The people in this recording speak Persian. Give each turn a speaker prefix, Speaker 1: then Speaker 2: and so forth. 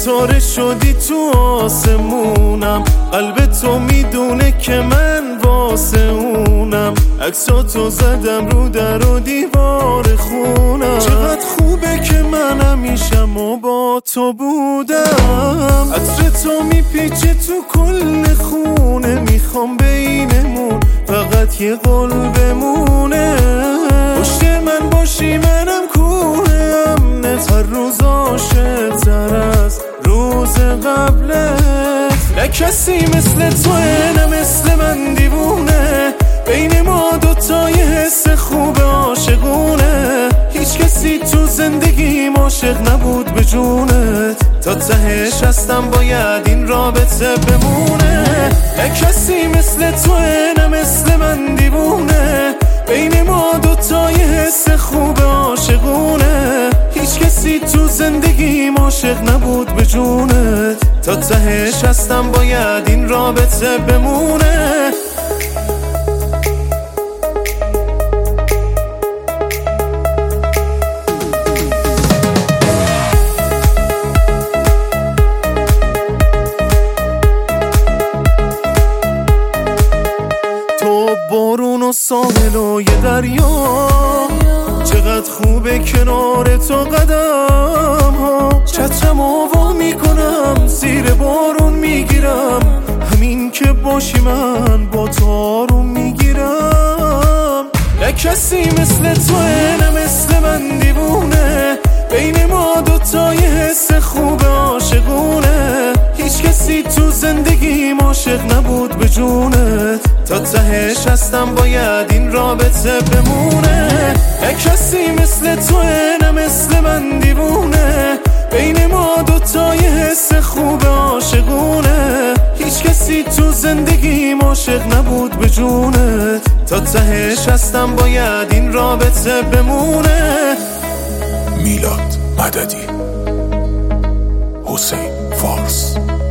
Speaker 1: ستاره شدی تو آسمونم، قلب تو میدونه که من واسه اونم، عکساتو زدم رو در و دیوار خونم. چقدر خوبه که من همیشم و با تو بودم، عطر تو میپیچه تو کل خونه، میخوام بینمون فقط یه قول بمونه. پشت من باشی منم کوه امنت، هر روز عاشق تر از روز قبلت. نه کسی مثل تو نه مثل من دیوونه، بین ما دوتا یه حس خوب عاشقونه. هیچ کسی تو زندگیم عاشق نبود به جونت، تا تهش هستم باید این رابطه بمونه. نه کسی مثل تو نه مثل من دیوونه، بین ما دوتا یه حس خوب عاشقونه. هیچ کسی تو زندگیم عاشق نبود به جونت، تا تهش هستم باید این رابطه بمونه. بارون و ساحل و یه دریا، چقدر خوبه کنار تو قدم ها. چترم آوا میکنم زیر بارون میگیرم، همین که باشی من با تو آروم میگیرم. نه کسی مثل تو نه مثل من دیوونه، بین ما دوتا یه حس خوب عاشقونه. هیچ کسی تو زندگیم عاشق نبود به جونت، تا تهش هستم باید این رابطه بمونه. نه کسی مثل تو نه مثل من دیوونه، بین ما دوتا یه حس خوب عاشقونه. هیچ کسی تو زندگیم عاشق نبود به جونت، تا تهش هستم باید این رابطه بمونه.
Speaker 2: میلاد مددی، حسین فارس.